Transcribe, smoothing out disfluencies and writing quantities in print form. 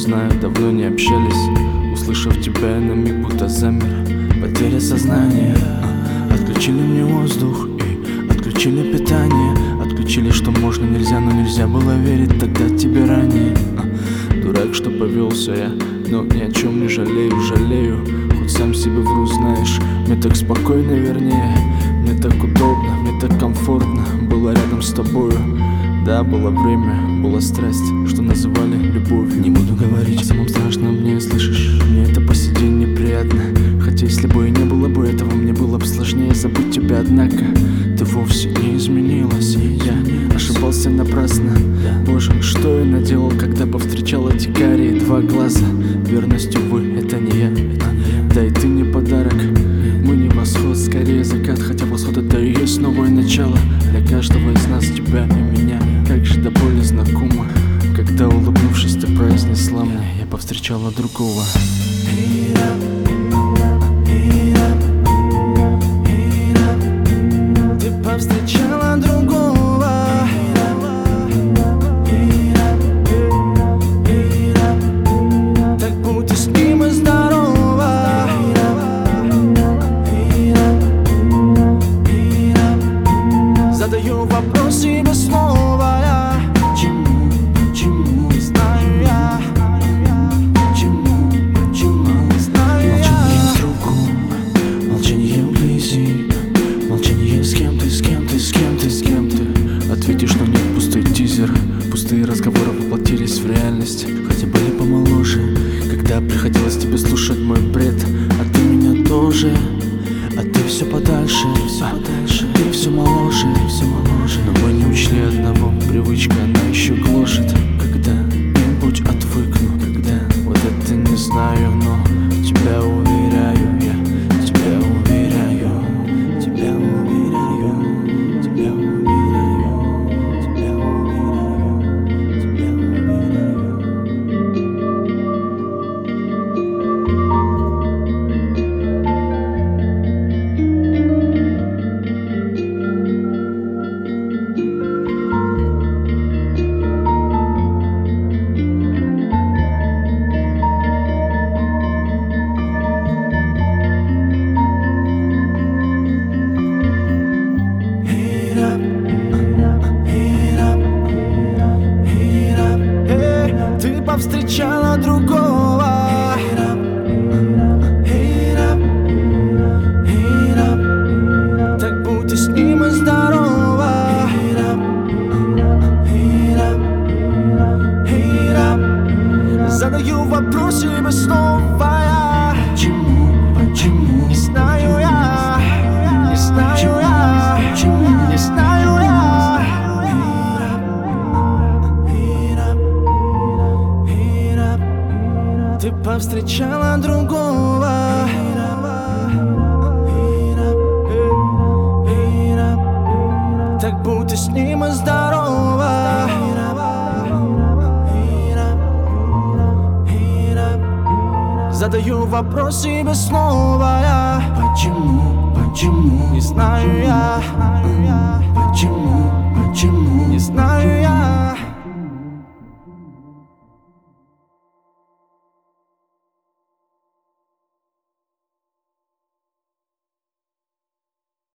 знаю, давно не общались. Услышав тебя, я на миг будто замер. Потеря сознания. Отключили мне воздух и отключили питание. Отключили, что можно, нельзя, но нельзя было верить тогда тебе ранее. Дурак, что повелся я, но ни о чем не жалею. Хоть сам себе вру, знаешь. Мне так спокойно, вернее. Мне так удобно, мне так комфортно было рядом с тобою. Да, было время, была страсть, что называли любовь. Не буду говорить о самом страшном мне, слышишь? Мне это по сей день неприятно. Хотя если бы и не было бы этого, мне было бы сложнее забыть тебя. Однако ты вовсе не изменилась, и я ошибался напрасно. Боже, что я наделал, когда повстречал эти карие два глаза? Верность, увы, это не я. Да и ты не подарок. Мы не восход, скорее закат. Хотя восход это и есть новое начало для каждого из нас, тебя и меня. Как же до боли знакомо, когда, улыбнувшись, ты произнесла мне: я повстречала другого. Ты повстречала другого. Так будь с ним и здорова. Задаю вопрос себе снова я. Почему, не знаю я. Почему, не знаю я. Молчание в трубку, молчание вблизи. Молчание с кем ты, с кем ты, с кем ты, с кем ты. Ответишь, но нет, пустой тизер. Пустые разговоры воплотились в реальность. Хотя были помоложе, когда приходилось тебе слушать мой бред. А ты меня тоже. А ты все подальше, ты все моложе, но мы не учли одного: привычка, она еще гложет. Когда-нибудь отвыкну, когда вот это не знаю, но тебя уверяю, я тебя уверяю, тебя уверяю, тебя уверяю, тебя уверяю, тебя уверяю. Ты повстречала другого. Так будь с ним и здорова. Задаю вопрос себе снова я. Почему, не знаю я. Не знаю я. Не знаю я. Ты повстречала другого. Так будь с ним и здорова. Задаю вопрос себе снова я. Почему, не знаю я.